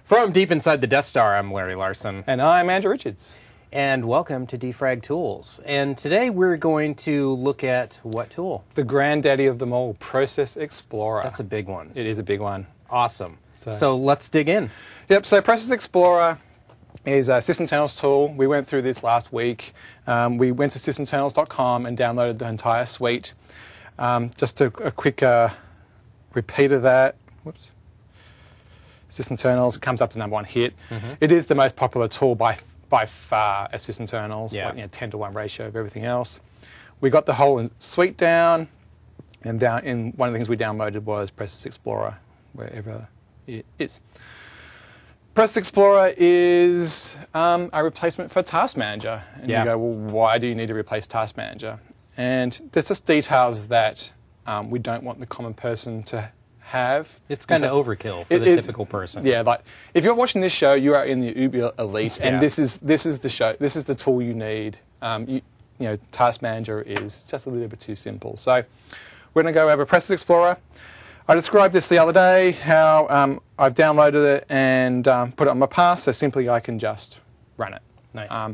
From deep inside the Death Star, I'm Larry Larson. And I'm Andrew Richards. And welcome to Defrag Tools. And today we're going to look at what tool? The granddaddy of them all, Process Explorer. That's a big one. It is a big one. Awesome. So let's dig in. Yep, so Process Explorer is a SysInternals tool. We went through this last week. We went to sysinternals.com and downloaded the entire suite. Just a quick repeat of that. Whoops. SysInternals, it comes up as #1 hit. It is the most popular tool by far as SysInternals, like 10-to-1 ratio of everything else. We got the whole suite down, and one of the things we downloaded was Process Explorer, wherever it is. Process Explorer is a replacement for Task Manager. And you go, well, why do you need to replace Task Manager? And there's just details that we don't want the common person to have. It's kind of overkill for the typical person. Yeah, like if you're watching this show, you are in the uber elite, and this is the show. This is the tool you need. You know, Task Manager is just a little bit too simple. So we're going to go over Process Explorer. I described this the other day, how I've downloaded it and put it on my path, so simply I can just run it. Nice.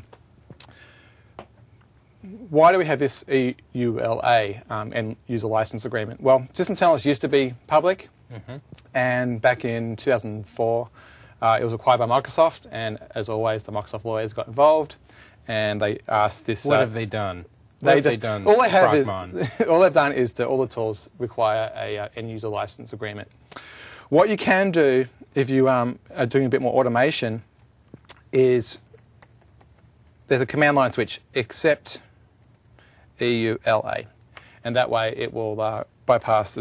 Why do we have this EULA and user license agreement? Well, SysInternals used to be public, and back in 2004, it was acquired by Microsoft, and as always, the Microsoft lawyers got involved, and they asked this... What have they done? All they've done is all the tools require a end user license agreement. What you can do if you are doing a bit more automation is there's a command line switch, accept EULA, and that way it will bypass the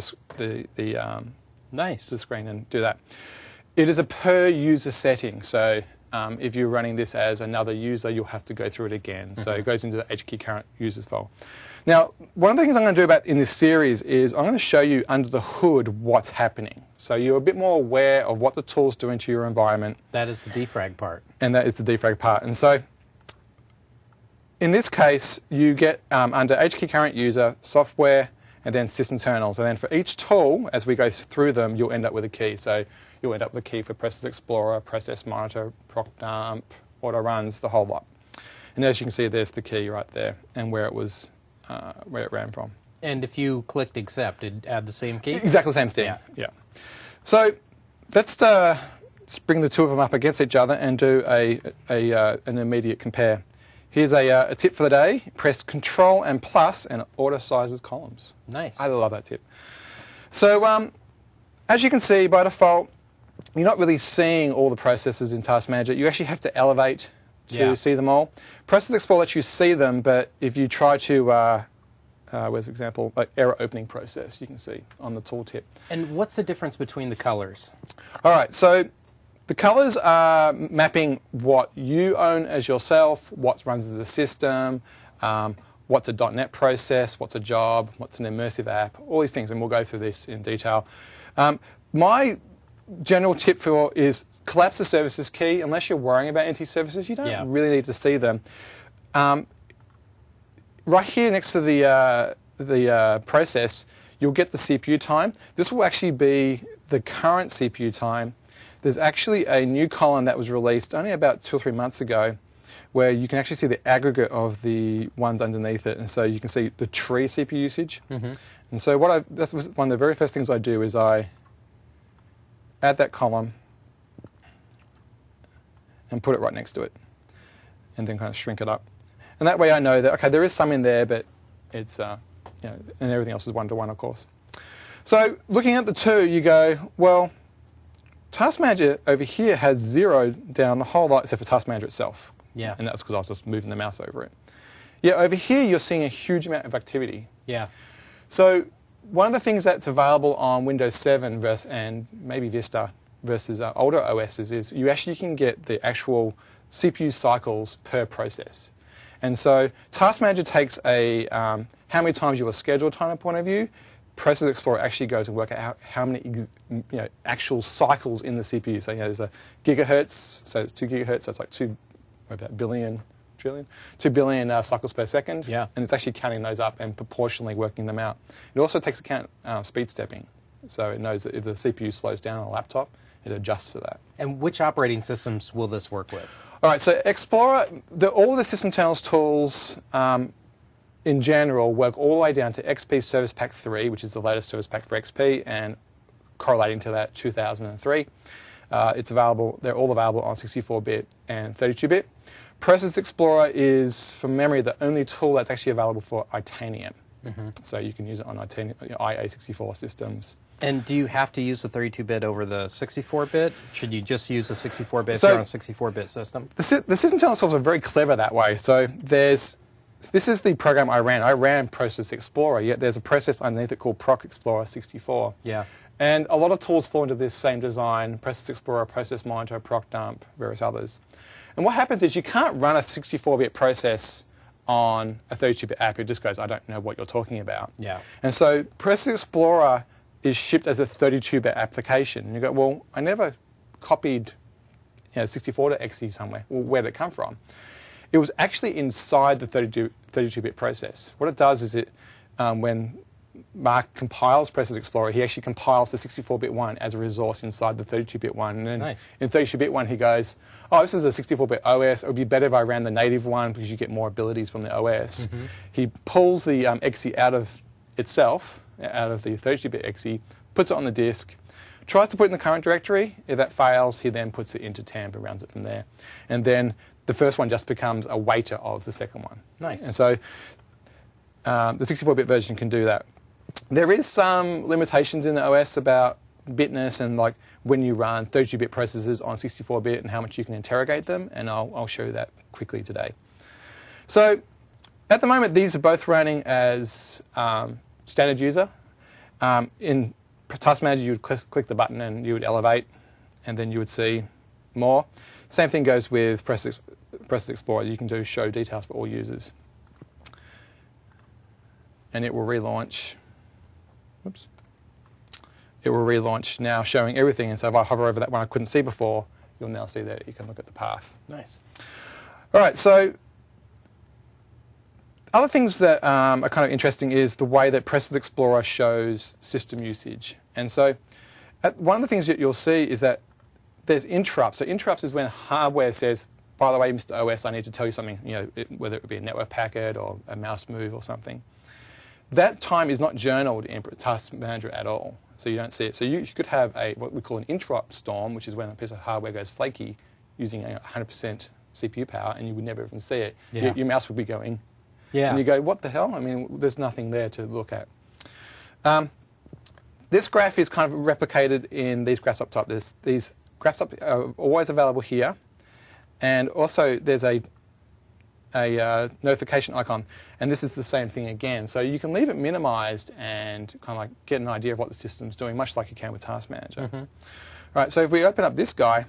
screen and do that. It is a per user setting, so if you're running this as another user, you'll have to go through it again. So it goes into the HKey current users file. Now, one of the things I'm going to do in this series is I'm going to show you under the hood what's happening. So you're a bit more aware of what the tool's doing to your environment. That is the defrag part. And that is the defrag part. And so in this case, you get under HKey current user, software, and then SysInternals. And then for each tool, as we go through them, you'll end up with a key. So you'll end up with a key for Process Explorer, Process Monitor, ProcDump, Auto Runs, the whole lot. And as you can see, there's the key right there and where it was, where it ran from. And if you clicked accept, it'd add the same key? Exactly the same thing. Yeah. So let's bring the two of them up against each other and do an immediate compare. Here's a tip for the day. Press Control and plus and it auto-sizes columns. Nice. I love that tip. So as you can see, by default, you're not really seeing all the processes in Task Manager. You actually have to elevate to see them all. Process Explorer lets you see them, but if you try to, where's an example, like error opening process, you can see on the tooltip. And what's the difference between the colors? All right, so the colors are mapping what you own as yourself, what runs as a system, what's a .NET process, what's a job, what's an immersive app, all these things, and we'll go through this in detail. My general tip is collapse the services key. Unless you're worrying about NT services, you don't really need to see them. Right here next to the process, you'll get the CPU time. This will actually be the current CPU time. There's actually a new column that was released only about 2 or 3 months ago where you can actually see the aggregate of the ones underneath it. And so you can see the tree CPU usage. And so that's one of the very first things I do is I add that column and put it right next to it and then kind of shrink it up. And that way I know that, okay, there is some in there, but it's, you know, and everything else is one-to-one, of course. So looking at the two, you go, well, Task Manager over here has 0 down the whole lot except for Task Manager itself. Yeah. And that's because I was just moving the mouse over it. Yeah, over here you're seeing a huge amount of activity. Yeah. So one of the things that's available on Windows 7 and maybe Vista versus older OSs is you actually can get the actual CPU cycles per process. And so Task Manager takes a how many times you were scheduled kind of point of view. Process Explorer actually goes and work out how many actual cycles in the CPU. So there's a gigahertz, so it's 2 gigahertz, so it's like 2 billion cycles per second. Yeah. And it's actually counting those up and proportionally working them out. It also takes account speed stepping. So it knows that if the CPU slows down on a laptop, it adjusts for that. And which operating systems will this work with? All right, so Explorer, all the System Internals tools in general work all the way down to XP Service Pack 3, which is the latest service pack for XP, and correlating to that 2003. It's available, they're all available on 64-bit and 32-bit. Process Explorer is, from memory, the only tool that's actually available for Itanium. So you can use it on Itanium, IA64 systems. And do you have to use the 32-bit over the 64-bit? Should you just use the 64-bit if So you're on a 64-bit system? The System Internals tools are very clever that way. So this is the program I ran. I ran Process Explorer, yet there's a process underneath it called Proc Explorer 64. Yeah. And a lot of tools fall into this same design: Process Explorer, Process Monitor, Proc Dump, various others. And what happens is you can't run a 64-bit process on a 32-bit app. It just goes, I don't know what you're talking about. Yeah. And so Process Explorer is shipped as a 32-bit application. And you go, well, I never copied 64 to XE somewhere. Well, where did it come from? It was actually inside the 32-bit process. What it does is when Mark compiles Process Explorer, he actually compiles the 64-bit one as a resource inside the 32-bit one. And then Nice. in 32-bit one, he goes, oh, this is a 64-bit OS. It would be better if I ran the native one because you get more abilities from the OS. He pulls the XE out of itself, out of the 32-bit XE, puts it on the disk, tries to put it in the current directory. If that fails, he then puts it into temp and runs it from there. And then the first one just becomes a waiter of the second one. Nice. And so the 64-bit version can do that. There is some limitations in the OS about bitness and like when you run 32-bit processors on 64-bit and how much you can interrogate them, and I'll show you that quickly today. So at the moment, these are both running as standard user. In Task Manager, you would click the button and you would elevate, and then you would see more. Same thing goes with Process Explorer. You can do show details for all users. And it will relaunch. Oops. It will relaunch now showing everything. And so if I hover over that one I couldn't see before, you'll now see that you can look at the path. Nice. All right, so other things that are kind of interesting is the way that Process Explorer shows system usage. And so one of the things that you'll see is that there's interrupts. So interrupts is when hardware says, by the way, Mr. OS, I need to tell you something, whether it be a network packet or a mouse move or something. That time is not journaled in Task Manager at all, so you don't see it. So you could have what we call an interrupt storm, which is when a piece of hardware goes flaky using 100% CPU power, and you would never even see it. Yeah. Your mouse would be going. Yeah. And you go, what the hell? I mean, there's nothing there to look at. This graph is kind of replicated in these graphs up top. These graphs are always available here. And also, there's a notification icon. And this is the same thing again. So you can leave it minimized and kind of like get an idea of what the system's doing, much like you can with Task Manager. All right, so if we open up this guy,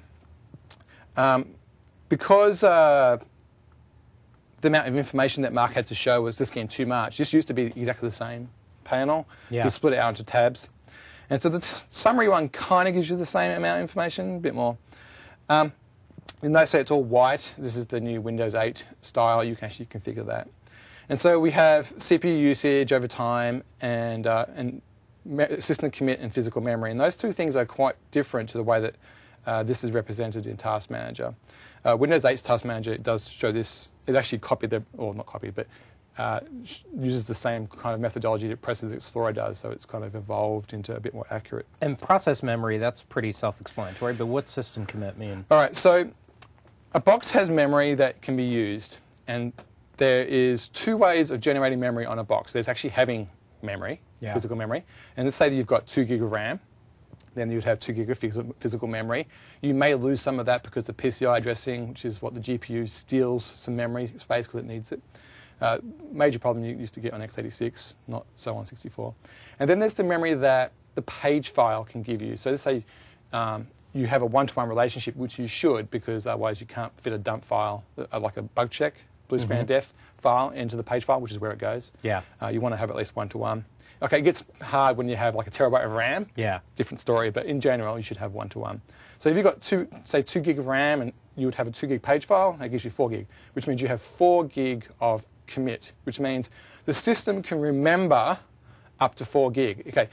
because the amount of information that Mark had to show was just getting too much. This used to be exactly the same panel. Yeah. We split it out into tabs. And so the summary one kind of gives you the same amount of information, a bit more. You'll notice that it's all white. This is the new Windows 8 style. You can actually configure that. And so we have CPU usage over time and system commit and physical memory. And those two things are quite different to the way that this is represented in Task Manager. Windows 8's Task Manager does show this. It actually copied not copied, but uses the same kind of methodology that Process Explorer does, so it's kind of evolved into a bit more accurate. And process memory, that's pretty self-explanatory, but what's system commit mean? All right, so a box has memory that can be used, and there is two ways of generating memory on a box. There's actually having memory, physical memory, and let's say that you've got 2 gig of RAM, then you'd have 2 gig of physical memory. You may lose some of that because the PCI addressing, which is what the GPU steals some memory space because it needs it. Major problem you used to get on x86, not so on 64. And then there's the memory that the page file can give you. So let's say you have a one-to-one relationship, which you should, because otherwise you can't fit a dump file, like a bug check, blue screen of death file into the page file, which is where it goes. Yeah. You want to have at least one-to-one. Okay, it gets hard when you have like a terabyte of RAM. Yeah. Different story, but in general, you should have one-to-one. So if you've got 2 gig of RAM and you would have a 2 gig page file, that gives you 4 gig, which means you have 4 gig of commit, which means the system can remember up to 4 gig. Okay,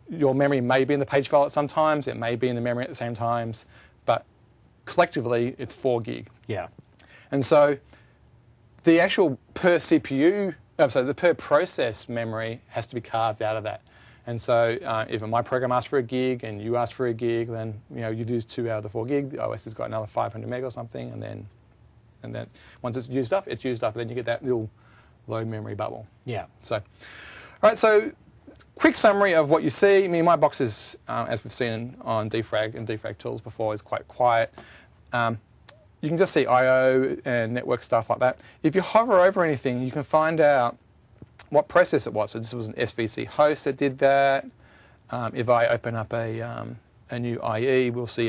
your memory may be in the page file at some times, it may be in the memory at the same times, but collectively it's 4 gig. Yeah. And so the actual per CPU, the per process memory has to be carved out of that. And so if my program asks for a gig and you ask for a gig, then you've used 2 out of the 4 gig. The OS has got another 500 meg or something, and then once it's used up, then you get that little low memory bubble. Yeah. So, all right. So, quick summary of what you see. I mean, my box is, as we've seen on Defrag and Defrag tools before, is quite quiet. You can just see I/O and network stuff like that. If you hover over anything, you can find out what process it was. So this was an SVC host that did that. If I open up a new IE, we'll see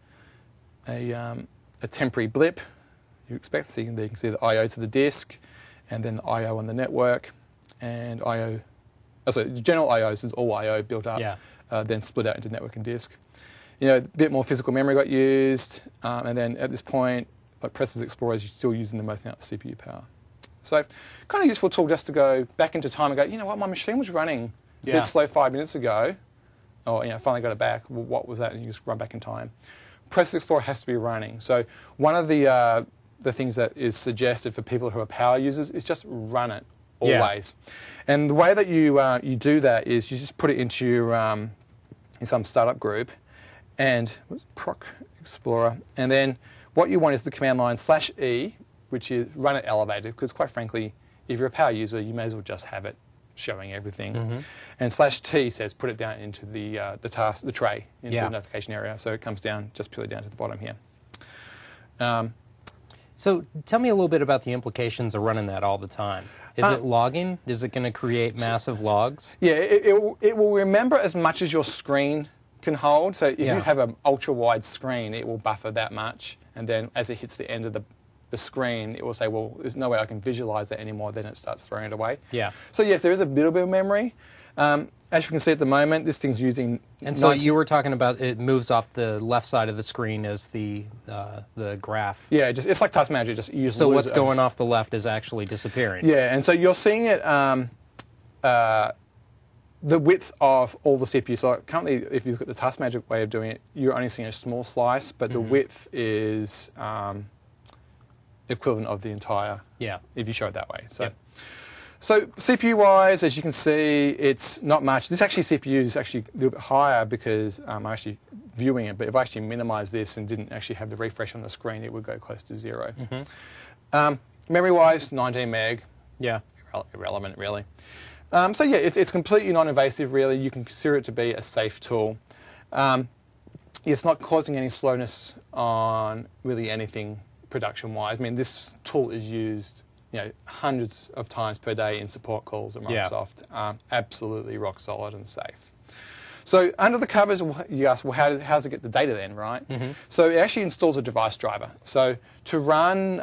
a temporary blip. You expect, so you can see the I/O to the disk, and then the I/O on the network, and I/O. So general I/O is all I/O built up, then split out into network and disk. A bit more physical memory got used, and then at this point, like Process Explorer is still using the most amount of CPU power. So, kind of useful tool just to go back into time and go, you know what, my machine was running a bit slow 5 minutes ago, or finally got it back. Well, what was that? And you just run back in time. Process Explorer has to be running. So one of the things that is suggested for people who are power users is just run it always. Yeah. And the way that you do that is you just put it into your in some startup group, and Proc Explorer, and then what you want is the command line /E, which is run it elevated, because quite frankly, if you're a power user, you may as well just have it showing everything. Mm-hmm. And /T says put it down into the tray, into the notification area, so it comes down just purely down to the bottom here. So tell me a little bit about the implications of running that all the time. Is it logging? Is it going to create massive logs? Yeah, it will remember as much as your screen can hold. So if you have an ultra-wide screen, it will buffer that much. And then as it hits the end of the screen, it will say, well, there's no way I can visualize that anymore. Then it starts throwing it away. Yeah. So yes, there is a little bit of memory. As you can see at the moment, this thing's using... And so you were talking about it moves off the left side of the screen as the graph. Yeah, it's like Task Manager. Just so what's going off the left is actually disappearing. Yeah, and so you're seeing it, the width of all the CPUs. So currently, if you look at the Task Manager way of doing it, you're only seeing a small slice, but the width is equivalent of the entire, if you show it that way. So. So CPU-wise, as you can see, it's not much. This CPU is actually a little bit higher because I'm actually viewing it, but if I actually minimize this and didn't actually have the refresh on the screen, it would go close to 0. Memory-wise, 19 meg. Yeah. Irrelevant, really. So yeah, it's completely non-invasive, really. You can consider it to be a safe tool. It's not causing any slowness on really anything production-wise. I mean, this tool is used hundreds of times per day in support calls at Microsoft. Absolutely rock solid and safe. So under the covers, you ask, well, how does it get the data then, right? So it actually installs a device driver. So to run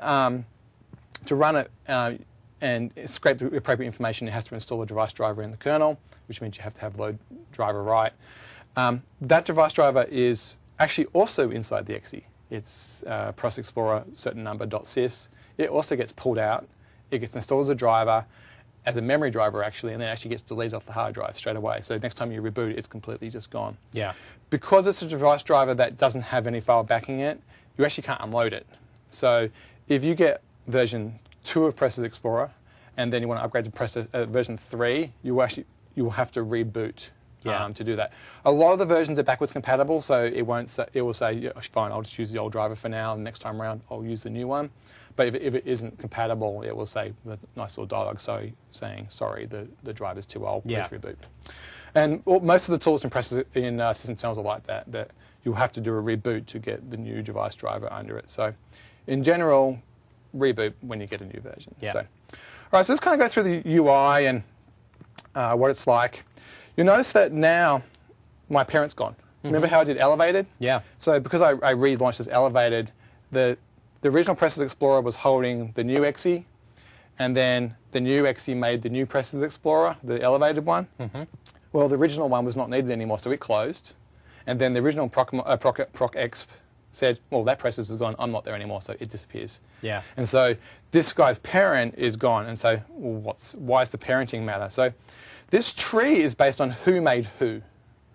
it and scrape the appropriate information, it has to install a device driver in the kernel, which means you have to have load driver right. That device driver is actually also inside the exe. It's Process Explorer certain number.sys. It also gets pulled out. It gets installed as a driver, as a memory driver actually, and then actually gets deleted off the hard drive straight away. So next time you reboot, it's completely just gone. Yeah. Because it's a device driver that doesn't have any file backing it, you actually can't unload it. So if you get version 2 of Process Explorer, and then you want to upgrade to version 3, you will have to reboot to do that. A lot of the versions are backwards compatible, so it will say, yeah, fine, I'll just use the old driver for now, and next time around I'll use the new one. But if it isn't compatible, it will say the nice little dialogue saying, sorry, the driver's too old, please reboot. And most of the tools in System Internals are like that you'll have to do a reboot to get the new device driver under it. So in general, reboot when you get a new version. Yeah. So, all right, so let's kind of go through the UI and what it's like. You'll notice that now my parent's gone. Remember how I did Elevated? Yeah. So because I relaunched this Elevated, the original Process Explorer was holding the new exe, and then the new exe made the new Process Explorer, the Elevated one. Well, the original one was not needed anymore, so it closed. And then the original ProcExp said, well, that process is gone, I'm not there anymore, so it disappears. Yeah. And so this guy's parent is gone, and so well, why does the parenting matter? So this tree is based on who made who.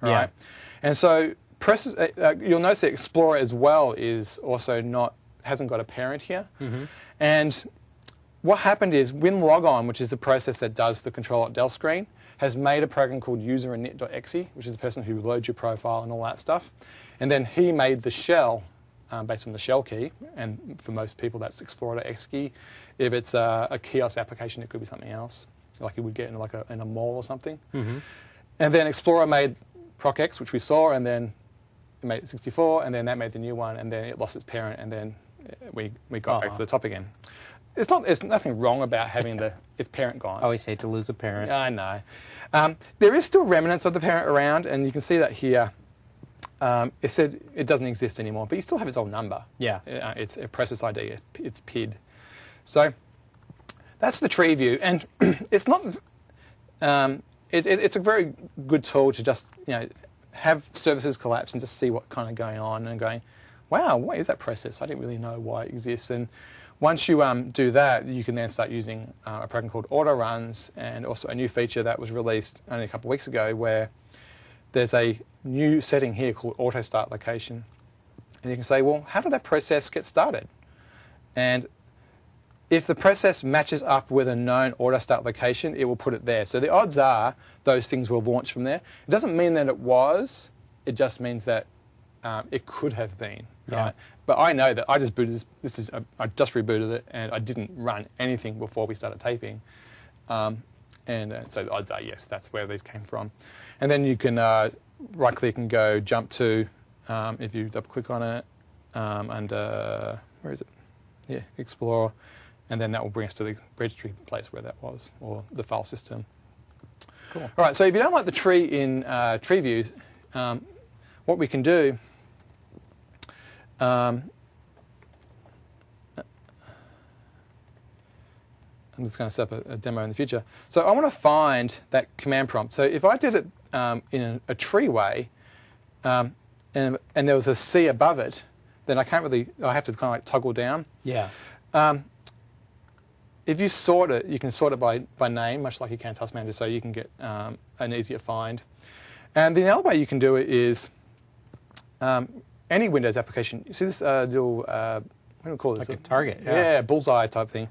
right? And so you'll notice that Explorer as well is also hasn't got a parent here. And what happened is WinLogon, which is the process that does the control.del screen, has made a program called user.init.exe, which is the person who loads your profile and all that stuff. And then he made the shell based on the shell key. And for most people, that's Explorer.exe. If it's a kiosk application, it could be something else, like you would get in a mall or something. And then Explorer made procx, which we saw, and then it made 64, and then that made the new one, and then it lost its parent, and then we got back to the top again. There's nothing wrong about having its parent gone. I always hate to lose a parent. I know. There is still remnants of the parent around, and you can see that here. It said it doesn't exist anymore, but you still have its old number. Yeah. It's a process ID. It's PID. So that's the tree view, and it's not. It's a very good tool to just have services collapse and just see what kind of going on and going, wow, what is that process? I didn't really know why it exists. And once you do that, you can then start using a program called Autoruns, and also a new feature that was released only a couple of weeks ago where there's a new setting here called Auto Start Location. And you can say, well, how did that process get started? And if the process matches up with a known auto start location, it will put it there. So the odds are those things will launch from there. It doesn't mean that it was, it just means that it could have been. Yeah. Right? But I know that I just booted I just rebooted it, and I didn't run anything before we started taping. So the odds are, yes, that's where these came from. And then you can right click and go jump to, if you double click on it, under, where is it? Yeah, Explorer. And then that will bring us to the registry place where that was, or the file system. Cool. All right, so if you don't like the tree in tree view, what we can do, I'm just going to set up a demo in the future. So I want to find that command prompt. So if I did it in a tree way, and there was a C above it, then I have to kind of like toggle down. Yeah. If you sort it, you can sort it by name, much like you can in Task Manager, so you can get an easier find. And the other way you can do it is any Windows application. You see this little, what do we call this? Like a target. Yeah, bullseye type thing.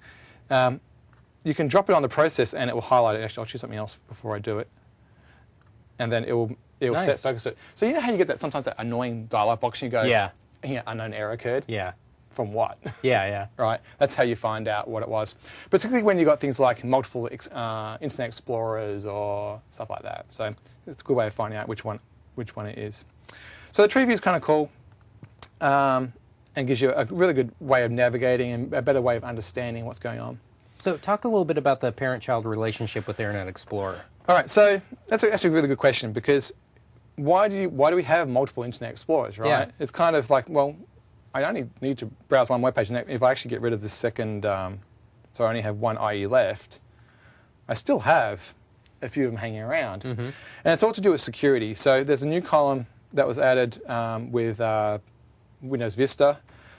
You can drop it on the process and it will highlight it. Actually, I'll choose something else before I do it. And then it will Nice. set focus it. So you know how you get that annoying dialog box and you go, Yeah. Here, unknown error occurred? Yeah. From what? Yeah. Right? That's how you find out what it was. Particularly when you've got things like multiple Internet Explorers or stuff like that. So it's a good way of finding out which one it is. So the tree view is kind of cool and gives you a really good way of navigating and a better way of understanding what's going on. So talk a little bit about the parent-child relationship with Internet Explorer. All right, so that's a really good question, because why do we have multiple Internet Explorers, right? Yeah. It's kind of like, well, I only need to browse one web page, and if I actually get rid of the second, so I only have one IE left, I still have a few of them hanging around. And it's all to do with security. So there's a new column that was added with Windows Vista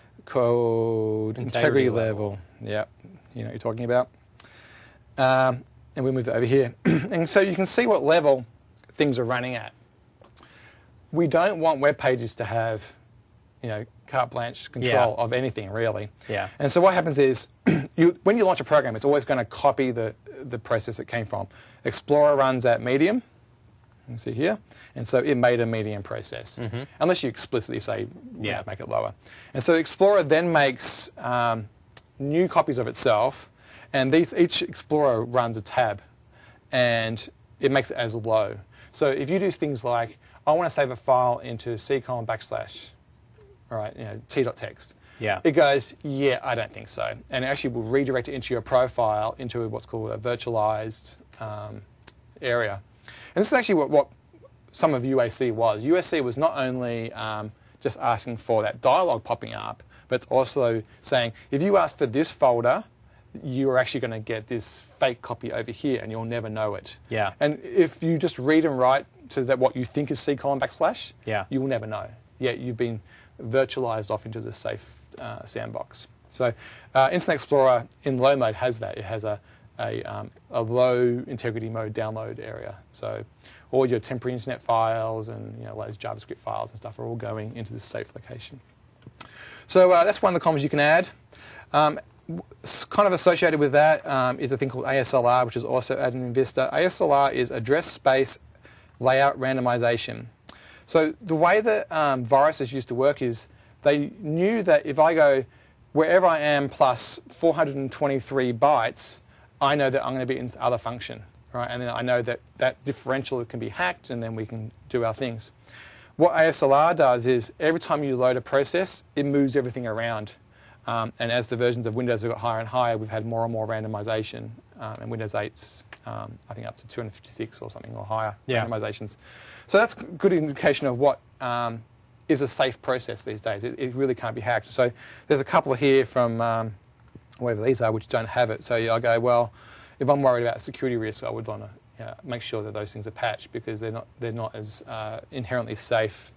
called Integrity Level. Yeah, you know what you're talking about. And we move it over here. And so you can see what level things are running at. We don't want web pages to have, carte blanche control of anything, really. Yeah. And so what happens is, when you launch a program, it's always going to copy the process it came from. Explorer runs at medium, you can see here, and so it made a medium process, unless you explicitly say, make it lower. And so Explorer then makes new copies of itself, and each Explorer runs a tab, and it makes it as low. So if you do things like, I want to save a file into c:// all right, t.text. Yeah. It goes, yeah, I don't think so. And it actually will redirect it into your profile, into what's called a virtualized area. And this is actually what some of UAC was. UAC was not only just asking for that dialog popping up, but it's also saying, if you ask for this folder, you're actually going to get this fake copy over here, and you'll never know it. Yeah. And if you just read and write to what you think is c:// you will never know. Yet you've been virtualized off into the safe sandbox. So Internet Explorer in low mode has that. It has a a low integrity mode download area. So all your temporary internet files and those JavaScript files and stuff are all going into this safe location. So that's one of the comms you can add. Kind of associated with that is a thing called ASLR, which is also added in Vista. ASLR is address space layout randomization. So the way that viruses used to work is they knew that if I go wherever I am plus 423 bytes, I know that I'm going to be in this other function, right? And then I know that that differential can be hacked, and then we can do our things. What ASLR does is every time you load a process, it moves everything around. And as the versions of Windows have got higher and higher, we've had more and more randomization. And Windows 8's, I think, up to 256 or something or higher randomizations. So that's a good indication of what is a safe process these days. It really can't be hacked. So there's a couple here from whatever these are which don't have it. So I go, well, if I'm worried about security risk, I would want to make sure that those things are patched because they're not as inherently safe.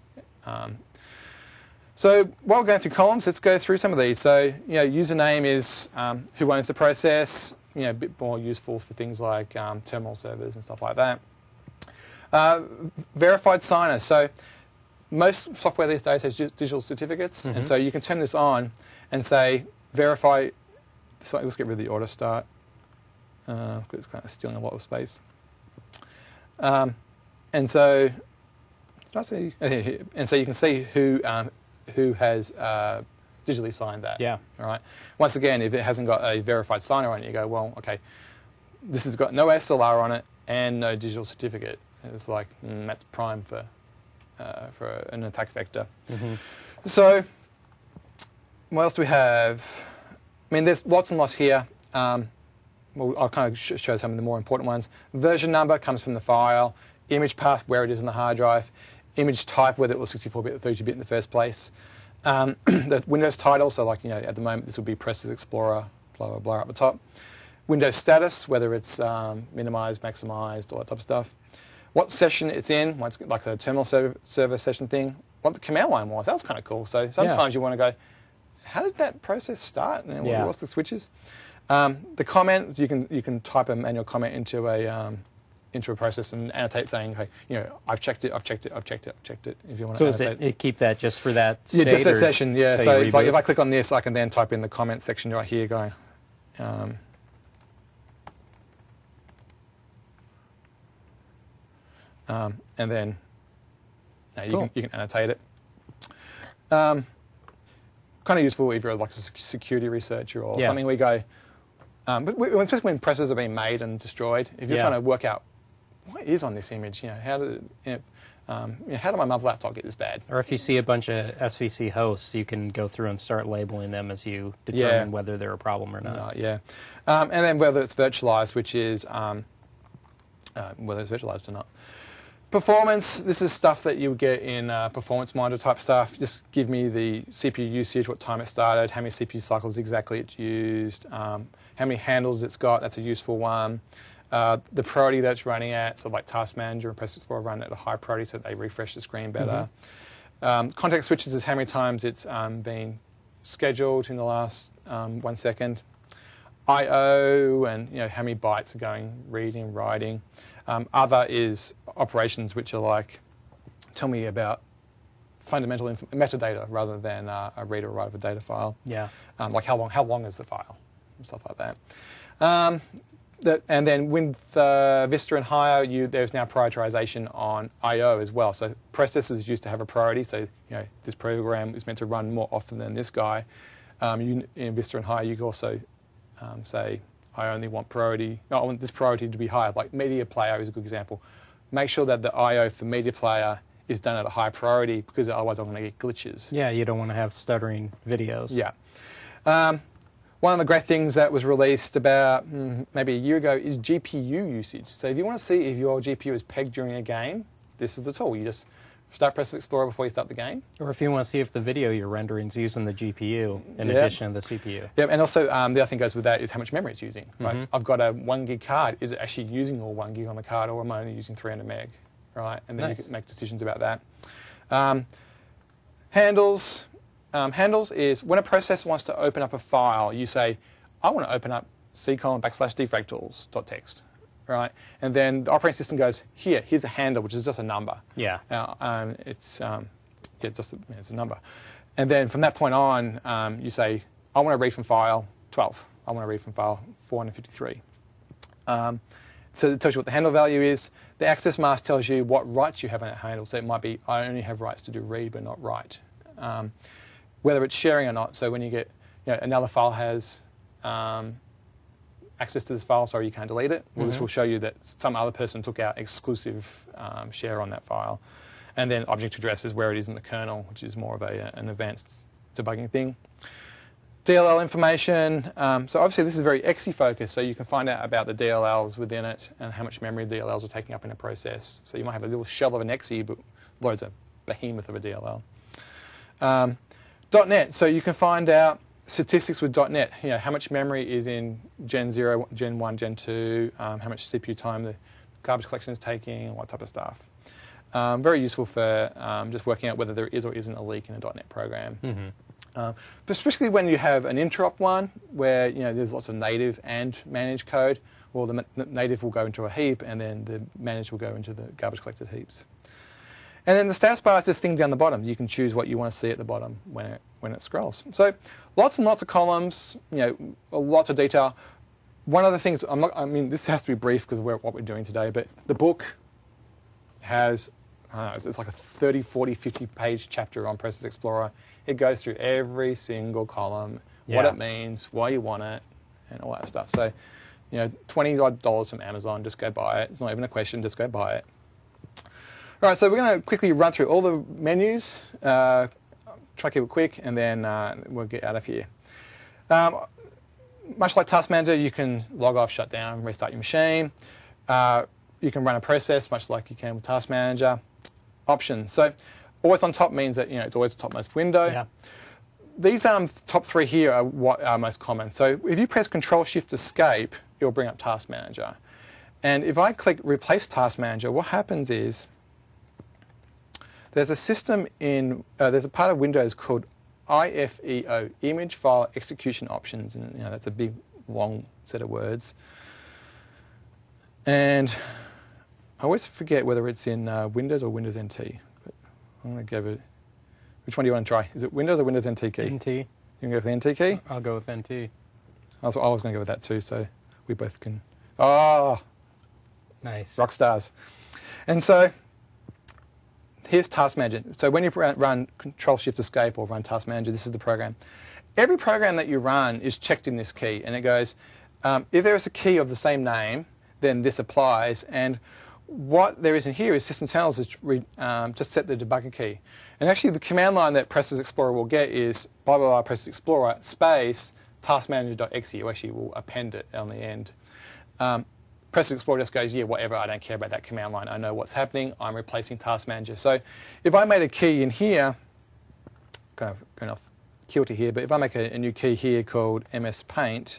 So while we're going through columns, let's go through some of these. So username is who owns the process. A bit more useful for things like terminal servers and stuff like that. Verified signer. So most software these days has digital certificates, and so you can turn this on and say verify. So let's get rid of the auto start because it's kind of stealing a lot of space. And so, did I see? And so you can see who has digitally signed that. Yeah. All right. Once again, if it hasn't got a verified signer on it, you go, well, okay, this has got no SLR on it and no digital certificate. It's like that's prime for an attack vector. So, what else do we have? I mean, there's lots and lots here. Well, I'll kind of show some of the more important ones. Version number comes from the file. Image path, where it is in the hard drive. Image type, whether it was 64-bit or 32-bit in the first place. The Windows title, so like, at the moment this would be Process Explorer, blah, blah, blah, up the top. Windows status, whether it's minimized, maximized, all that type of stuff. What session it's in, like a terminal server session thing. What the command line was, that was kind of cool. So sometimes you want to go, how did that process start? And what's the switches? The comment, you can type a manual comment into a process and annotate saying, okay, I've checked it. If you want to annotate. So it keep that just for that state? Yeah, just a session, yeah. So if I click on this, I can then type in the comment section right here going, and then you can annotate it. Kind of useful if you're like a security researcher or something. We go, but especially when processes are being made and destroyed, if you're trying to work out what is on this image, how did my mum's laptop get this bad? Or if you see a bunch of SVC hosts, you can go through and start labeling them as you determine whether they're a problem or not. And then whether it's virtualized, which is whether it's virtualized or not. Performance, this is stuff that you get in performance monitor type stuff. Just give me the CPU usage, what time it started, how many CPU cycles exactly it's used, how many handles it's got, that's a useful one. The priority that's running at, so like Task Manager and Process Explorer run at a high priority so they refresh the screen better. Context switches is how many times it's been scheduled in the last 1 second. I/O and how many bytes are going reading, writing. Other is operations which are like, tell me about fundamental metadata rather than a read or write of a data file. Like how long is the file and stuff like that. And then with Vista and higher, there's now prioritization on I/O as well. So processors used to have a priority. So this program is meant to run more often than this guy. In Vista and higher, you can also say, I only want priority. No, I want this priority to be higher. Like Media Player is a good example. Make sure that the I/O for Media Player is done at a high priority because otherwise I'm going to get glitches. Yeah, you don't want to have stuttering videos. Yeah. One of the great things that was released about maybe a year ago is GPU usage. So if you want to see if your GPU is pegged during a game, this is the tool. You just start Process Explorer before you start the game. Or if you want to see if the video you're rendering is using the GPU in addition to the CPU. Yeah, and also the other thing goes with that is how much memory it's using. Right? I've got a 1 gig card. Is it actually using all 1 gig on the card, or am I only using 300 meg? Right, and then you can make decisions about that. Handles. Handles is when a process wants to open up a file, you say, I want to open up ccolon /defractals.txt, right? And then the operating system goes, here's a handle, which is just a number. Yeah. It's a number. And then from that point on, you say, I want to read from file 12. I want to read from file 453. So it tells you what the handle value is. The access mask tells you what rights you have on that handle. So it might be, I only have rights to do read but not write. Whether it's sharing or not. So when you get, another file has access to this file, sorry, you can't delete it. Well, this will show you that some other person took out exclusive share on that file. And then object address is where it is in the kernel, which is more of an advanced debugging thing. DLL information. So obviously this is very exe focused, so you can find out about the DLLs within it and how much memory the DLLs are taking up in a process. So you might have a little shell of an exe, but loads of behemoth of a DLL. .NET. So you can find out statistics with .NET. How much memory is in Gen 0, Gen 1, Gen 2, how much CPU time the garbage collection is taking, and what type of stuff. Very useful for just working out whether there is or isn't a leak in a .NET program. But especially when you have an interop one where there's lots of native and managed code, well, the native will go into a heap and then the managed will go into the garbage collected heaps. And then the status bar is this thing down the bottom. You can choose what you want to see at the bottom when it scrolls. So lots and lots of columns, lots of detail. One of the things, this has to be brief because of what we're doing today, but the book has, it's like a 30, 40, 50 page chapter on Process Explorer. It goes through every single column, what it means, why you want it, and all that stuff. So, $20 from Amazon, just go buy it. It's not even a question, just go buy it. All right, so we're going to quickly run through all the menus, try to keep it quick, and then we'll get out of here. Much like Task Manager, you can log off, shut down, restart your machine. You can run a process, much like you can with Task Manager. Options. So always on top means that it's always the topmost window. Yeah. These top three here are what are most common. So if you press Control-Shift-Escape, it'll bring up Task Manager. And if I click Replace Task Manager, what happens is there's a system there's a part of Windows called IFEO, Image File Execution Options, and that's a big, long set of words. And I always forget whether it's in Windows or Windows NT. But I'm going to give it. Which one do you want to try? Is it Windows or Windows NT key? NT. You can go for the NT key? I'll go with NT. I was going to go with that too, so we both can. Oh, nice. Rock stars. And so here's Task Manager. So when you run Control-Shift-Escape or run Task Manager, this is the program. Every program that you run is checked in this key, and it goes, if there is a key of the same name, then this applies. And what there is in here is systemternals just set the debugger key. And actually the command line that Process Explorer will get is blah, blah, blah, Process Explorer space taskmanager.exe. You actually will append it on the end. Process Explorer just goes, yeah, whatever, I don't care about that command line. I know what's happening. I'm replacing Task Manager. So if I made a key in here, kind of going off kilter here, but if I make a new key here called mspaint.exe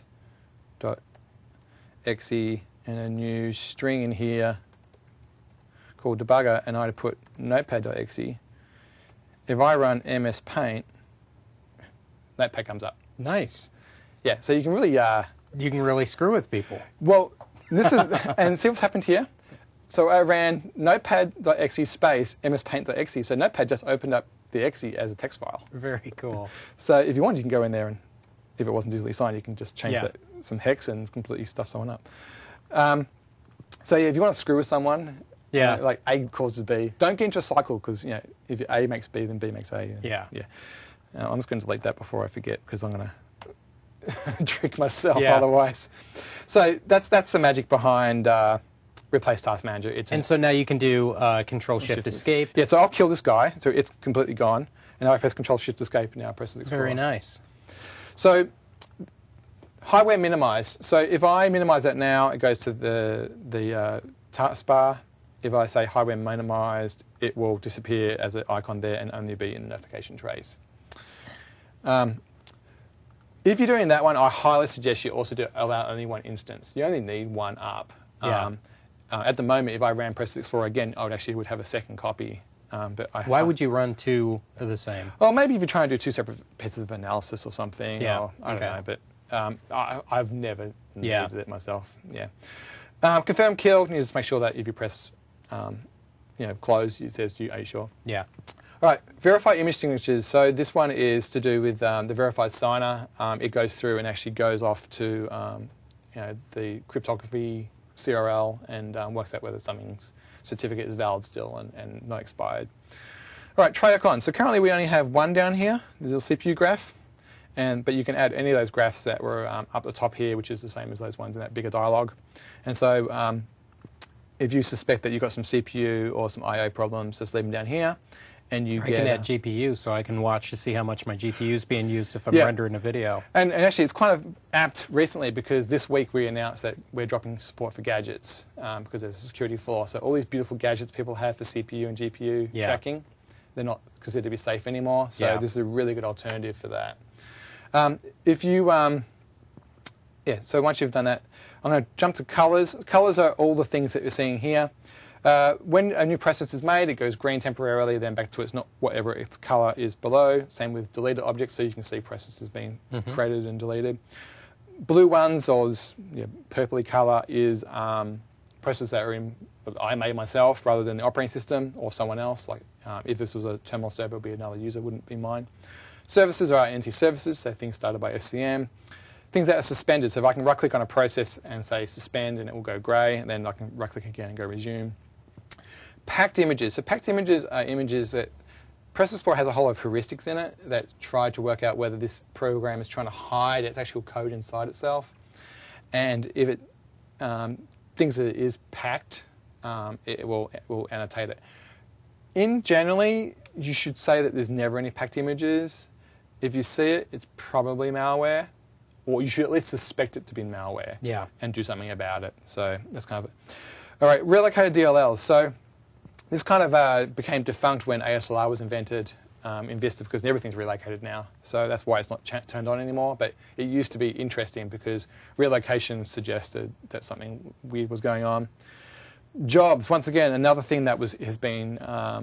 and a new string in here called debugger, and I put notepad.exe, if I run mspaint, Notepad comes up. Nice. Yeah, so you can really... you can really screw with people. Well, this is... and see what's happened here? So I ran notepad.exe space mspaint.exe, so Notepad just opened up the exe as a text file. Very cool. So if you want, you can go in there and, if it wasn't easily signed, you can just change some hex and completely stuff someone up. So yeah, if you want to screw with someone, like A causes B, don't get into a cycle because if A makes B, then B makes A. Yeah. I'm just going to delete that before I forget because I'm going to trick myself otherwise. So that's the magic behind Replace Task Manager. So now you can do Control-Shift-Escape. Yeah, so I'll kill this guy, so it's completely gone. And now I press Control-Shift-Escape, and now I press Explorer. Very nice. So hardware minimize. So if I minimize that now, it goes to the taskbar. If I say hardware minimized, it will disappear as an icon there and only be in the notification trace. If you're doing that one, I highly suggest you also allow only one instance. You only need one up. At the moment, if I ran Process Explorer again, I would have a second copy. But why would you run two of the same? Well, maybe if you're trying to do two separate pieces of analysis or something. Yeah. Or, I don't know, but I've never Yeah. needed it myself. Yeah. Confirm kill. You just make sure that if you press, close, it says, "Are you sure?" Yeah. All right. Verify image signatures. So this one is to do with the verified signer. It goes through and actually goes off to the cryptography CRL and works out whether something's certificate is valid still and not expired. All right, tray icon. So currently we only have one down here, the little CPU graph, but you can add any of those graphs that were up the top here, which is the same as those ones in that bigger dialog. And so if you suspect that you've got some CPU or some I/O problems, just leave them down here, and you I can add GPU, so I can watch to see how much my GPU is being used if I'm rendering a video. And actually, it's kind of apt recently because this week we announced that we're dropping support for gadgets because there's a security flaw. So all these beautiful gadgets people have for CPU and GPU tracking, they're not considered to be safe anymore. So this is a really good alternative for that. So once you've done that, I'm going to jump to colors. Colors are all the things that you're seeing here. When a new process is made, it goes green temporarily, then back to whatever its color is below. Same with deleted objects, so you can see processes being created and deleted. Blue ones, or purpley color, is processes that I made myself rather than the operating system or someone else. Like if this was a terminal server, it would be another user, wouldn't be mine. Services are NT services, so things started by SCM. Things that are suspended, so if I can right-click on a process and say suspend, and it will go grey, and then I can right-click again and go resume. Packed images. So packed images are images that Process Explorer has a whole lot of heuristics in it that try to work out whether this program is trying to hide its actual code inside itself. And if it thinks that it is packed, it will annotate it. Generally, you should say that there's never any packed images. If you see it, it's probably malware, or you should at least suspect it to be malware and do something about it. So that's kind of it. All right, relocated DLLs. So this kind of became defunct when ASLR was invented in Vista because everything's relocated now. So that's why it's not turned on anymore. But it used to be interesting because relocation suggested that something weird was going on. Jobs, once again, another thing that has been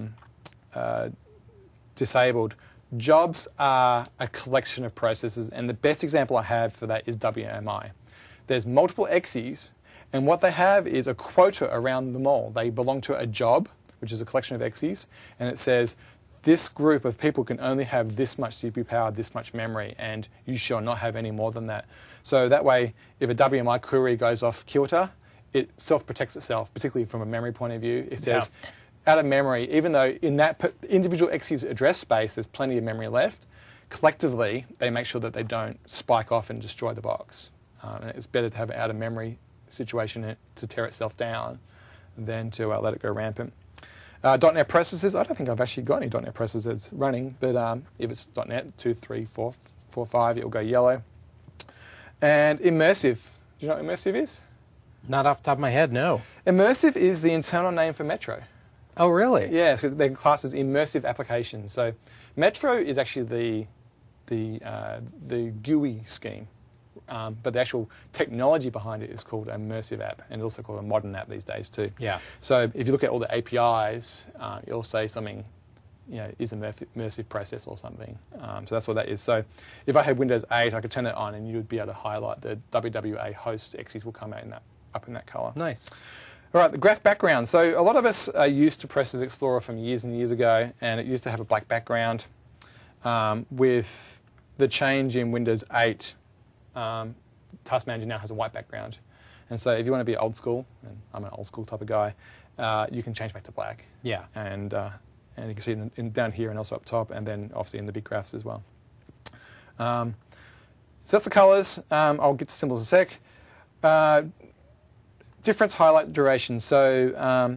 disabled. Jobs are a collection of processes, and the best example I have for that is WMI. There's multiple exes, and what they have is a quota around them all. They belong to a job, which is a collection of exes, and it says this group of people can only have this much CPU power, this much memory, and you shall not have any more than that. So that way, if a WMI query goes off kilter, it self-protects itself, particularly from a memory point of view. It says, out of memory, even though in that individual exe's address space there's plenty of memory left, collectively they make sure that they don't spike off and destroy the box. And it's better to have an out-of-memory situation to tear itself down than to let it go rampant. .NET processes, I don't think I've actually got any .NET processes running, but if it's .NET 2, 3, 4, 5, it'll go yellow. And immersive, do you know what immersive is? Not off the top of my head, no. Immersive is the internal name for Metro. Oh, really? Yeah, so they're classed as immersive applications. So Metro is actually the GUI scheme, but the actual technology behind it is called an immersive app, and it's also called a modern app these days too. Yeah. So if you look at all the APIs, it'll say something, is an immersive process or something. So that's what that is. So if I had Windows 8, I could turn it on, and you would be able to highlight the WWA host exes will come out up in that color. Nice. All right, the graph background. So a lot of us are used to Process Explorer from years and years ago, and it used to have a black background. With the change in Windows 8, Task Manager now has a white background. And so if you want to be old school, and I'm an old school type of guy, you can change back to black. Yeah. And you can see it down here and also up top, and then obviously in the big graphs as well. So that's the colors. I'll get to symbols in a sec. Difference highlight duration. So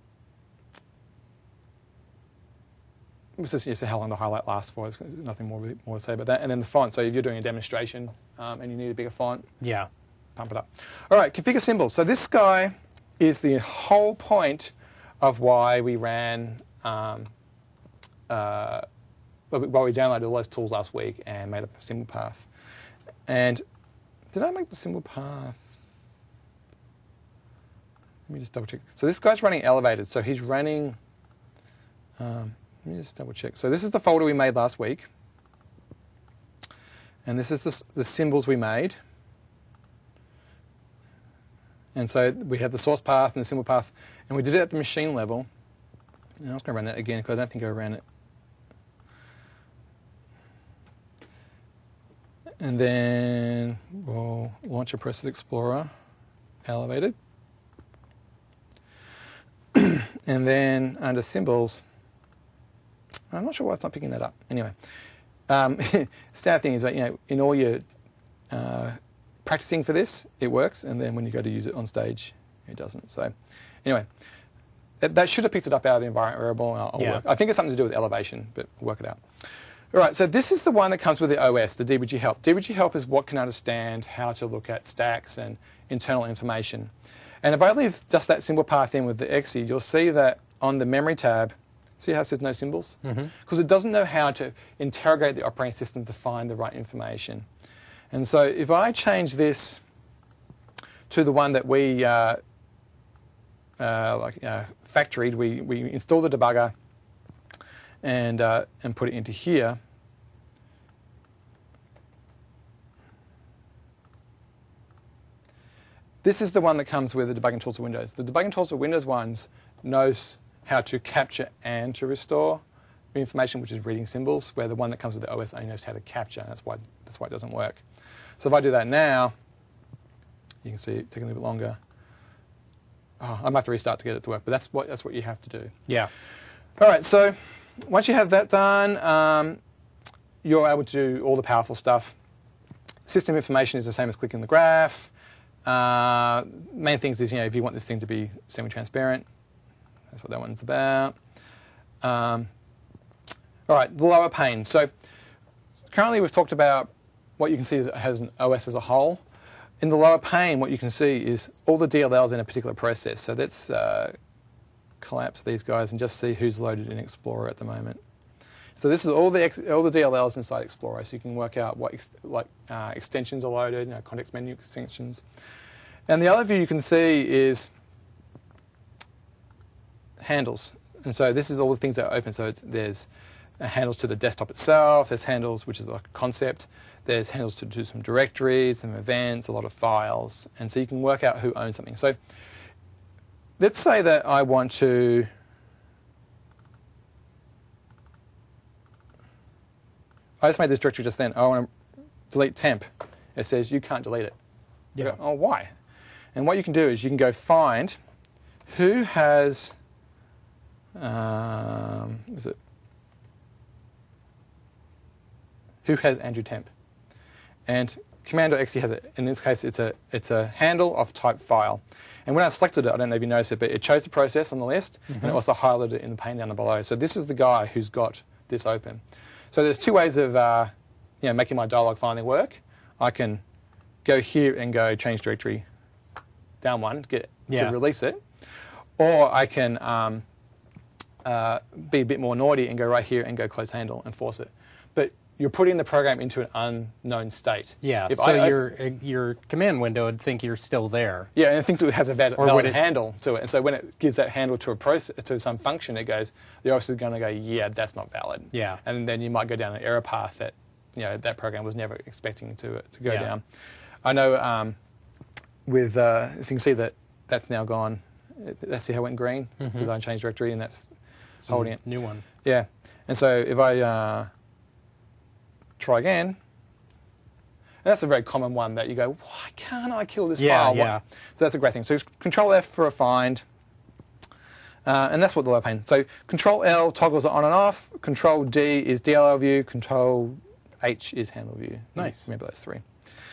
this is just how long the highlight lasts for. There's nothing more to say about that. And then the font. So if you're doing a demonstration and you need a bigger font, pump it up. All right, configure symbols. So this guy is the whole point of why we ran, why we downloaded all those tools last week and made a symbol path. And did I make the symbol path? Let me just double check. So this guy's running elevated. So he's running, let me just double check. So this is the folder we made last week. And this is the symbols we made. And so we have the source path and the symbol path, and we did it at the machine level. And I was going to run that again because I don't think I ran it. And then we'll launch a Process Explorer, elevated. And then under symbols, I'm not sure why it's not picking that up. Anyway, sad thing is that, you know, in all your practicing for this, it works, and then when you go to use it on stage, it doesn't. So anyway, that should have picked it up out of the environment variable. And I'll work. I think it's something to do with elevation, but we'll work it out. All right, so this is the one that comes with the OS, the DBG Help. DBG Help is what can understand how to look at stacks and internal information. And if I leave just that symbol path in with the exe, you'll see that on the memory tab, see how it says no symbols? Because it doesn't know how to interrogate the operating system to find the right information. And so if I change this to the one that we factoried, we install the debugger and put it into here. This is the one that comes with the debugging tools for Windows. The debugging tools for Windows ones knows how to capture and to restore information, which is reading symbols, where the one that comes with the OS only knows how to capture. That's why it doesn't work. So if I do that now, you can see it taking a little bit longer. Oh, I might have to restart to get it to work, but that's what you have to do. Yeah. All right, so once you have that done, you're able to do all the powerful stuff. System information is the same as clicking the graph. Main things is, you know, if you want this thing to be semi-transparent, that's what that one's about. All right, the lower pane. So currently we've talked about what you can see is it has an OS as a whole. In the lower pane, what you can see is all the DLLs in a particular process. So let's collapse these guys and just see who's loaded in Explorer at the moment. So this is all the DLLs inside Explorer, so you can work out what extensions are loaded, you know, context menu extensions. And the other view you can see is handles. And so this is all the things that are open. So there's handles to the desktop itself, there's handles, which is like a concept, there's handles to do some directories, some events, a lot of files. And so you can work out who owns something. So let's say that I want to I just made this directory just then. I want to delete temp. It says you can't delete it. You go, oh, why? And what you can do is you can go find who has who has Andrew temp, and command.exe has it. In this case, it's a handle of type file. And when I selected it, I don't know if you noticed it, but it chose the process on the list, and it also highlighted it in the pane down below. So this is the guy who's got this open. So there's two ways of making my dialog finally work. I can go here and go change directory down one to release it, or I can be a bit more naughty and go right here and go close handle and force it. But you're putting the program into an unknown state. Yeah, so your command window would think you're still there. Yeah, and it thinks it has a valid handle to it. And so when it gives that handle to a process, to some function, it goes, the OS is going to go, yeah, that's not valid. Yeah. And then you might go down an error path that, you know, that program was never expecting to go down. I know as you can see that's now gone. Let's see how it went green, because I changed directory and that's holding it. New one. Yeah. And so if I try again, and that's a very common one that you go, why can't I kill this file? Yeah. So that's a great thing. So Control F for a find, and that's what the lower pane. So Control L toggles it on and off. Control D is DLL view. Control H is handle view. Nice. Remember those three.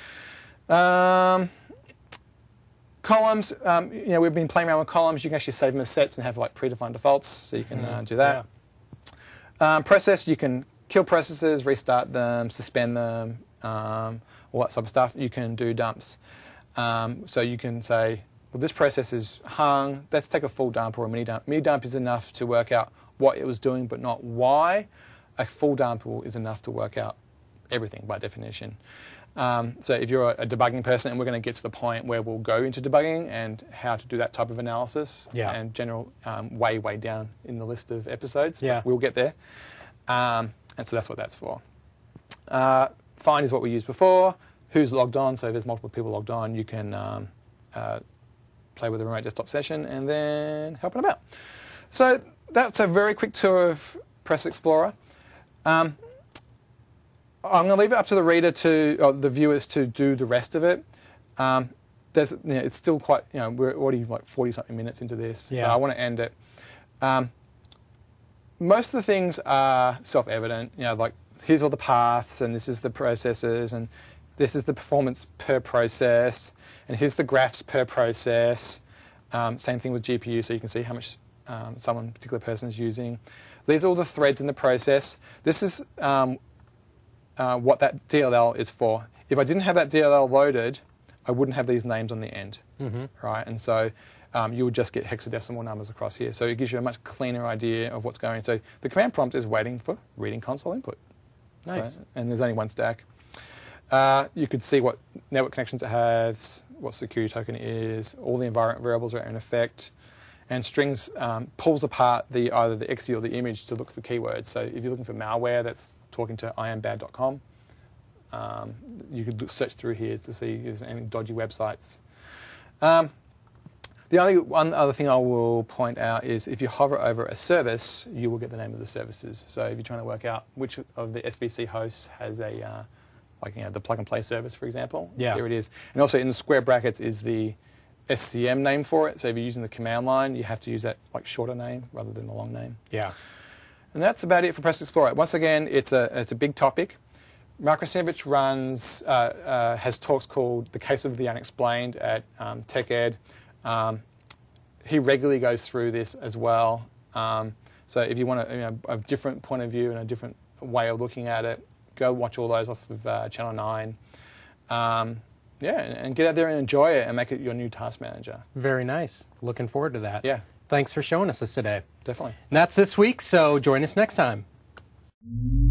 Columns. We've been playing around with columns. You can actually save them as sets and have like predefined defaults, so you can do that. Yeah. Process. You can kill processes, restart them, suspend them, all that sort of stuff. You can do dumps. So you can say, well, this process is hung. Let's take a full dump or a mini dump. Mini dump is enough to work out what it was doing, but not why. A full dump is enough to work out everything by definition. So if you're a debugging person, and we're going to get to the point where we'll go into debugging and how to do that type of analysis, and general way down in the list of episodes, we'll get there. And so that's what that's for. find is what we used before. Who's logged on? So if there's multiple people logged on, you can play with a remote desktop session and then help them out. So that's a very quick tour of Press Explorer. I'm going to leave it up to the reader or the viewers to do the rest of it. It's still quite, we're already like 40-something minutes into this, so I want to end it. Most of the things are self-evident, like here's all the paths, and this is the processes, and this is the performance per process, and here's the graphs per process. Same thing with GPU, so you can see how much some particular person is using. These are all the threads in the process. This is what that DLL is for. If I didn't have that DLL loaded, I wouldn't have these names on the end, right? And so you would just get hexadecimal numbers across here. So it gives you a much cleaner idea of what's going on. So the command prompt is waiting for reading console input. Nice. So, and there's only one stack. You could see what network connections it has, what security token it is, all the environment variables are in effect, and strings pulls apart either the exe or the image to look for keywords. So if you're looking for malware that's talking to iambad.com, you could search through here to see if there's any dodgy websites. The one other thing I will point out is if you hover over a service, you will get the name of the services. So if you're trying to work out which of the SVC hosts has a, the plug-and-play service, for example, here it is. And also in the square brackets is the SCM name for it. So if you're using the command line, you have to use that shorter name rather than the long name. Yeah. And that's about it for Press Explorer. Once again, it's a big topic. Mark Russinovich has talks called The Case of the Unexplained at TechEd. He regularly goes through this as well. So if you want a different point of view and a different way of looking at it, go watch all those off of Channel 9. And get out there and enjoy it and make it your new task manager. Very nice. Looking forward to that. Yeah. Thanks for showing us this today. Definitely. And that's this week, so join us next time.